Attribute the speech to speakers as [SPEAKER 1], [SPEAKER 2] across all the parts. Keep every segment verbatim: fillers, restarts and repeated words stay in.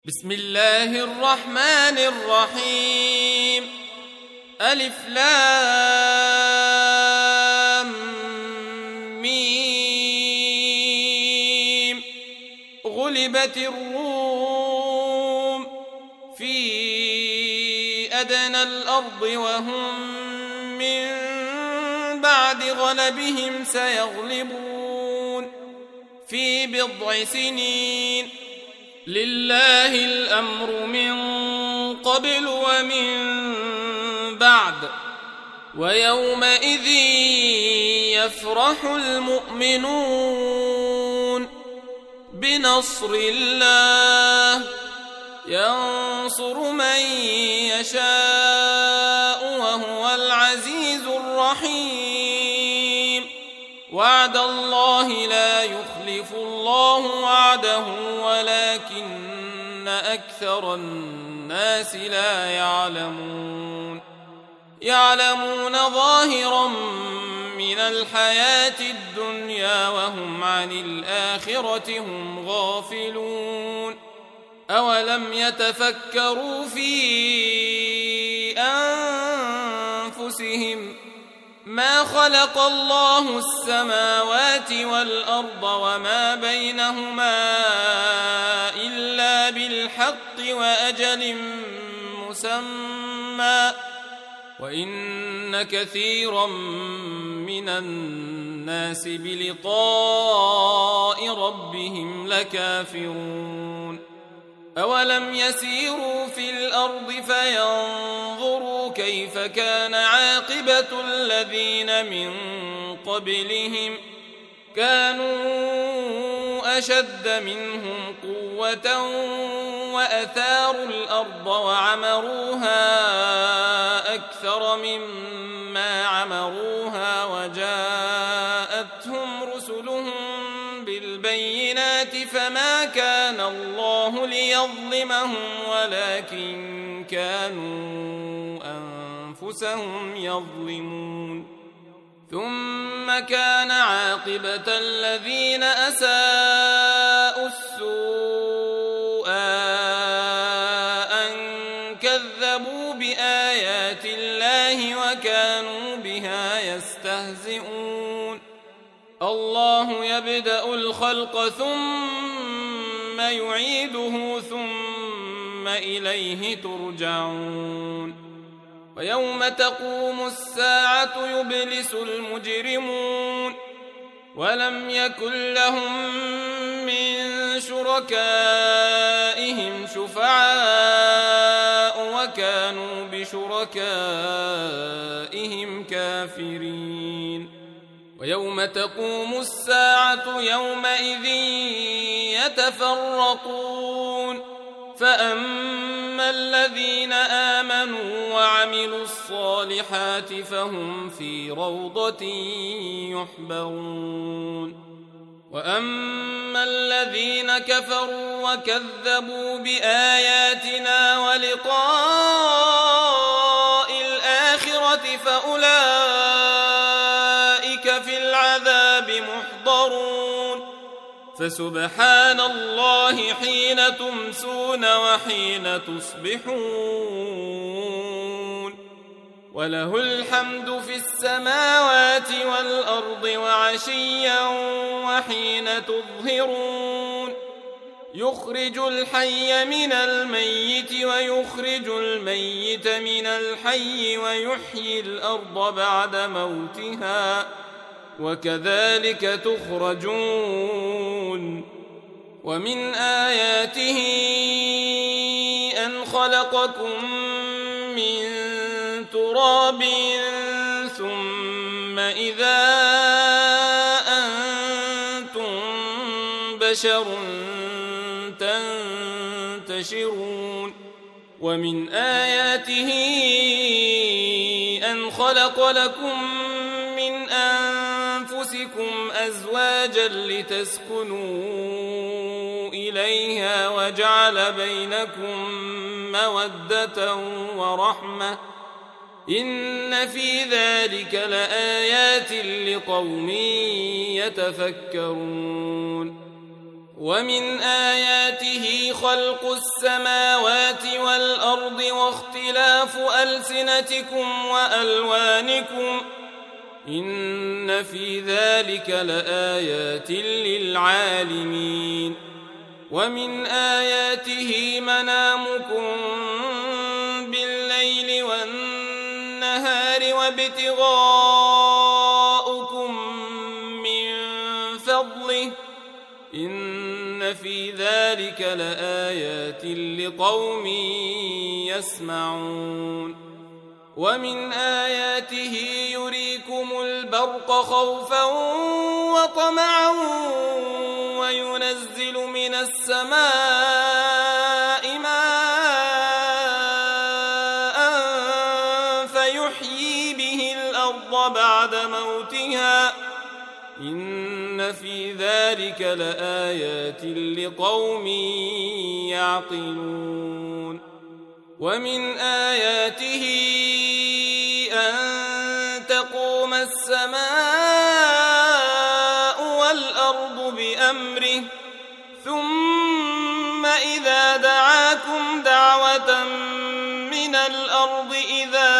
[SPEAKER 1] بسم الله الرحمن الرحيم. ألف لام ميم. غلبت الروم في أدنى الأرض وهم من بعد غلبهم سيغلبون في بضع سنين. لله الأمر من قبل ومن بعد ويومئذ يفرح المؤمنون بنصر الله ينصر من يشاء وهو العزيز الرحيم. وعد الله لا يخلف الله وعده ولكن أكثر الناس لا يعلمون. يعلمون ظاهرا من الحياة الدنيا وهم عن الآخرة هم غافلون. أولم يتفكروا في أنفسهم ما خلق الله السماوات والأرض وما بينهما إلا بالحق وأجل مسمى وإن كثيرا من الناس بلقاء ربهم لكافرون. أولم يسيروا في الأرض فينظروا كيف كان عاقبة الذين من قبلهم كانوا أشد منهم قوة وأثاروا الأرض وعمروها أكثر مما عمروها وجاءتهم رسلهم بالبينات فما كان الله ليظلمهم ولكن كانوا أنفسهم يظلمون. ثم كان عاقبة الذين أساءوا السوء أن كذبوا بآيات الله وكانوا بها يستهزئون. الله يبدأ الخلق ثم يعيده ثم إليه ترجعون. ويوم تقوم الساعة يبلس المجرمون ولم يكن لهم من شركائهم شفعاء وكانوا بشركائهم كافرين. ويوم تقوم الساعة يومئذ يتفرقون فأما الذين آمنوا وعملوا الصالحات فهم في روضة يحبرون. وأما الذين كفروا وكذبوا بآياتنا ولقاء الآخرة فأولئك في العذاب محضرون. فسبحان الله حين تمسون وحين تصبحون وله الحمد في السماوات والأرض وعشيا وحين تظهرون. يخرج الحي من الميت ويخرج الميت من الحي ويحيي الأرض بعد موتها وكذلك تخرجون. ومن آياته أن خلقكم من تراب ثم إذا أنتم بشر تنتشرون. ومن آياته أن خلق لكم من أنفسكم أزواجا لتسكنوا إليها وجعل بينكم مودة ورحمة إن في ذلك لآيات لقوم يتفكرون. ومن آياته خلق السماوات والأرض واختلاف ألسنتكم وألوانكم إن في ذلك لآيات للعالمين ومن آياته منامكم بالليل والنهار وابتغاؤكم من فضله إن في ذلك لآيات لقوم يسمعون ومن آياته يريكم البرق خوفا وطمعا وينزل من السماء ماء فيحيي به الأرض بعد موتها إن في ذلك لآيات لقوم يعقلون ومن آياته أن تقوم السماء والأرض بأمره ثم إذا دعاكم دعوة من الأرض إذا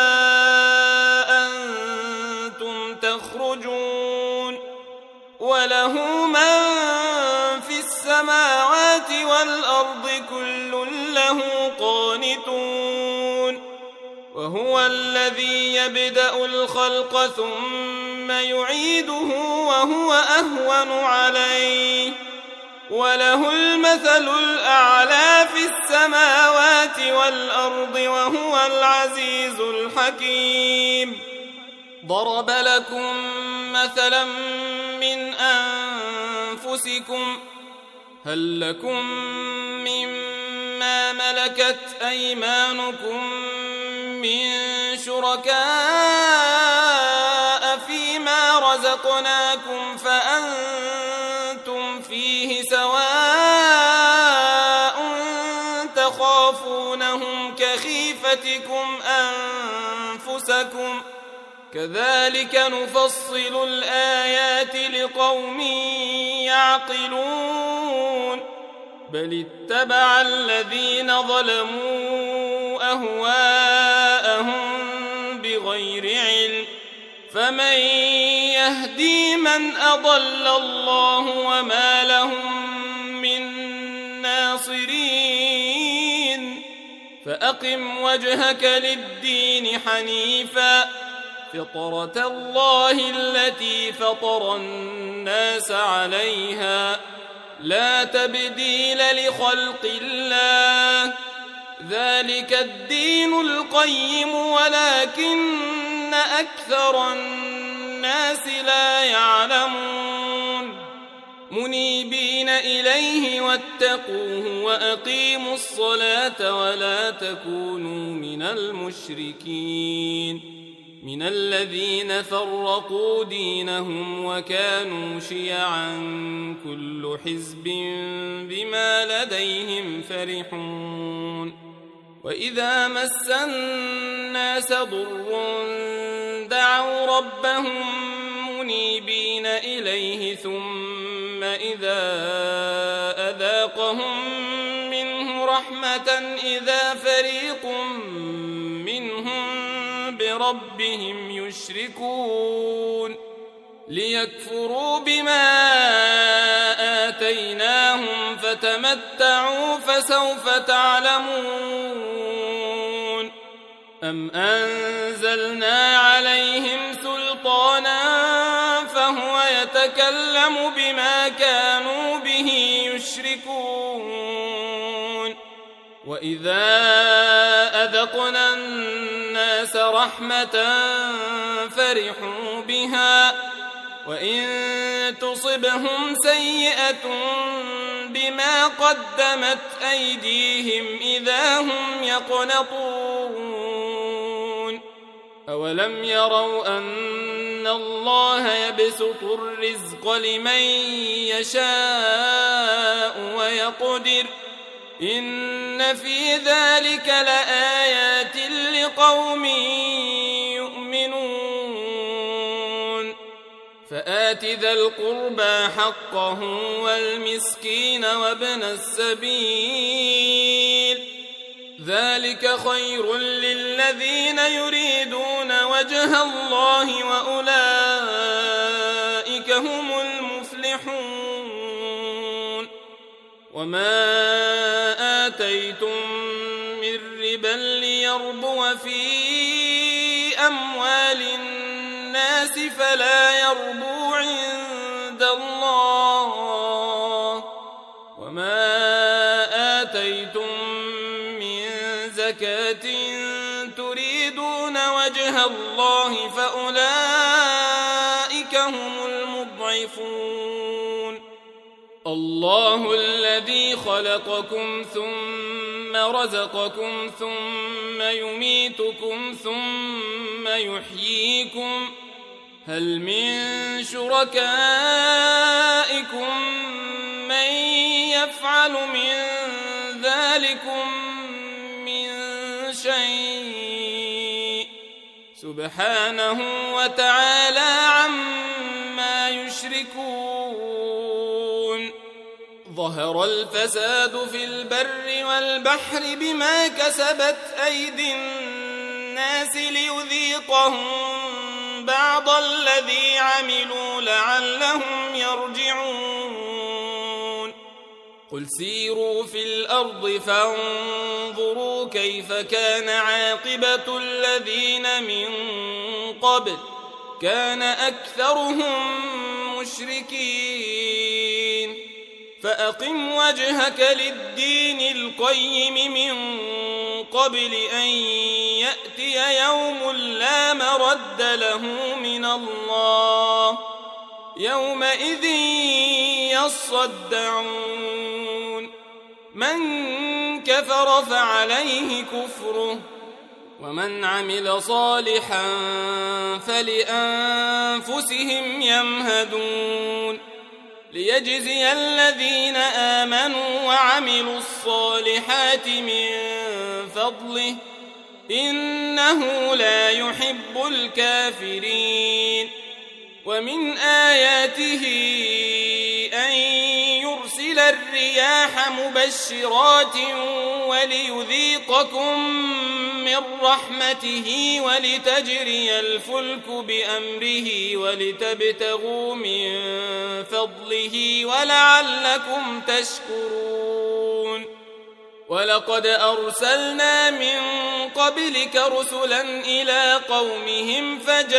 [SPEAKER 1] أنتم تخرجون وله من في السماوات والأرض كل له قانتون وهو الذي يبدأ الخلق ثم يعيده وهو أهون عليه وله المثل الأعلى في السماوات والأرض وهو العزيز الحكيم ضرب لكم مثلا من أنفسكم هل لكم مما ملكت أيمانكم من شركاء فيما رزقناكم فأنتم فيه سواء تخافونهم كخيفتكم أنفسكم كذلك نفصل الآيات لقوم يعقلون بل اتبع الذين ظلموا أهواءهم بغير علم فمن يهدي من أضل الله وما لهم من ناصرين فأقم وجهك للدين حنيفا فطرة الله التي فطر الناس عليها لا تبديل لخلق الله ذلك الدين القيم ولكن أكثر الناس لا يعلمون منيبين إليه واتقوه وأقيموا الصلاة ولا تكونوا من المشركين من الذين فرقوا دينهم وكانوا شيعا كل حزب بما لديهم فرحون وإذا مس الناس ضر دعوا ربهم منيبين إليه ثم إذا أذاقهم منه رحمة إذا فريق منهم بربهم يشركون ليكفروا بما آتيناهم فتمتعوا فسوف تعلمون أم أنزلنا عليهم سلطانا فهو يتكلم بما كانوا به يشركون وإذا أذقنا الناس رحمة فرحوا بها وإن تصبهم سيئة بما قدمت أيديهم إذا هم يقنطون أولم يروا أن الله يبسط الرزق لمن يشاء ويقدر إن في ذلك لآيات لقوم يؤمنون فآمنوا وآت ذا القربى حقه والمسكين وابن السبيل ذلك خير للذين يريدون وجه الله وأولئك هم المفلحون وما آتيتم من ربا ليربو في أموال الناس فلا يربو عند الله وما آتيتم من زكاة تريدون وجه الله فأولئك هم المضعفون الله الذي خلقكم ثم رزقكم ثم يميتكم ثم يحييكم هل من شركائكم من يفعل من ذلكم من شيء سبحانه وتعالى عما يشركون ظهر الفساد في البر والبحر بما كسبت أيدي الناس ليذيقهم بعض الذي عملوا لعلهم يرجعون قل سيروا في الأرض فانظروا كيف كان عاقبة الذين من قبل كان أكثرهم مشركين فأقم وجهك للدين القيم من قبل أن يأتي يوم لا مرد له من الله يومئذ يصدعون من كفر فعليه كفره ومن عمل صالحا فلأنفسهم يمهدون ليجزي الذين آمنوا وعملوا الصالحات من فضله إنه لا يحب الكافرين ومن آياته أن يرسل الرياح مبشرات وليذيقكم من رحمته ولتجري الفلك بأمره ولتبتغوا من فضله ولعلكم تشكرون ولقد أرسلنا من قبلك رسلا إلى قومهم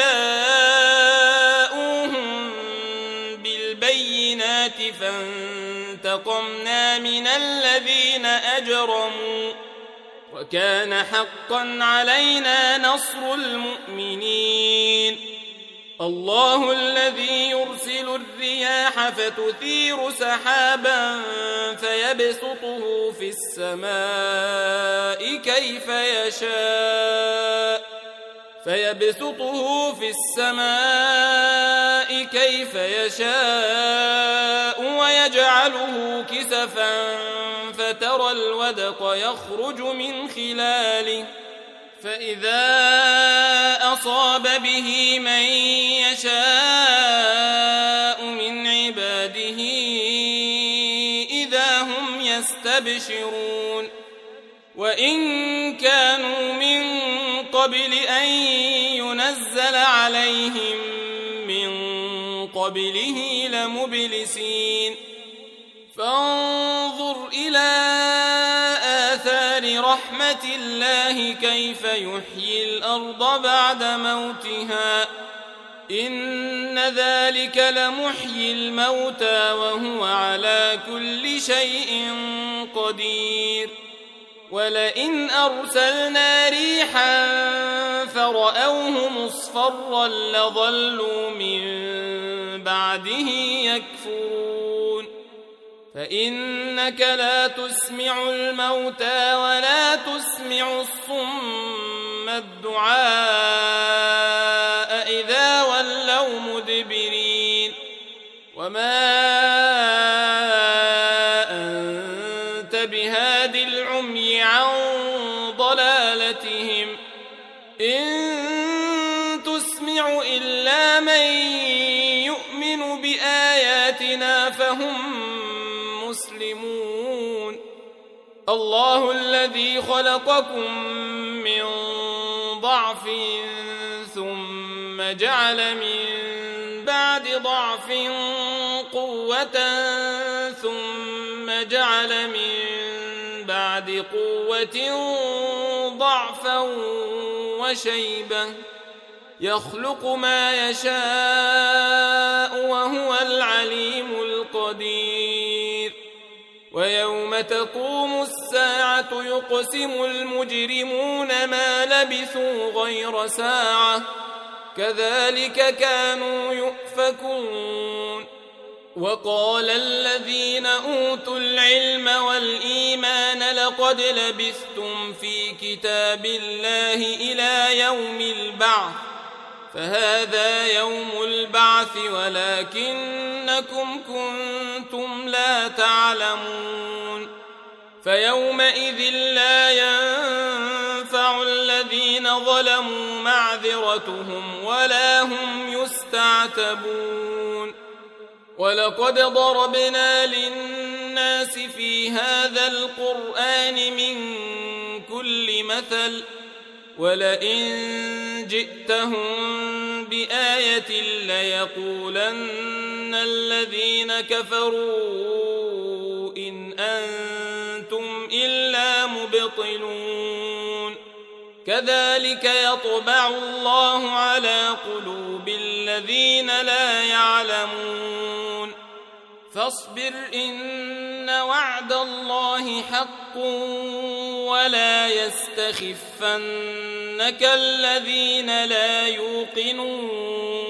[SPEAKER 1] فجاءوهم بالبينات فانتقمنا من الذين أجرموا وكان حقا علينا نصر المؤمنين الله الذي يرسل الرياح فتثير سحابا فيبسطه في السماء كيف يشاء فيبسطه في السماء كيف يشاء ويجعله كسفا فترى الودق يخرج من خلاله فإذا أصاب به من يشاء من عباده إذا هم يستبشرون وإن كانوا من قبل أن ينزل عليهم من قبله لمبلسين فانظر إلى آثار رحمة الله كيف يحيي الأرض بعد موتها إن ذلك لمحيي الموتى وهو على كل شيء قدير ولئن أرسلنا ريحا فرأوه مصفرا لظلوا من بعده يكفرون فإنك لا تسمع الموتى ولا تسمع الصم الدعاء إذا ولوا مدبرين وما أنت بهاد العمي عن ضلالتهم إن تسمع إلا من يؤمن فهم مسلمون. الله الذي خلقكم من ضعف ثم جعل من بعد ضعف قوة ثم جعل من بعد قوة ضعفا وشيبة يخلق ما يشاء وهو العليم القدير. ويوم تقوم الساعة يقسم المجرمون ما لبثوا غير ساعة كذلك كانوا يؤفكون. وقال الذين أوتوا العلم والإيمان لقد لبثتم في كتاب الله إلى يوم البعث فهذا يوم البعث ولكنكم كنتم لا تعلمون. فيومئذ لا ينفع الذين ظلموا معذرتهم ولا هم يستعتبون. ولقد ضربنا للناس في هذا القرآن من كل مثل ولئن جئتهم بآية ليقولن الذين كفروا إن أنتم إلا مبطلون. كذلك يطبع الله على قلوب الذين لا يعلمون. فاصبر إن وعد الله حق ولا يستخفنك الذين لا يوقنون.